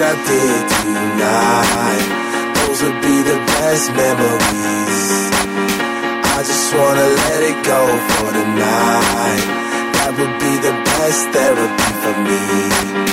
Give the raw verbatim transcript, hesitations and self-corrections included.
I did tonight, those would be the best memories. I just wanna let it go for the night. That would be the best therapy for me.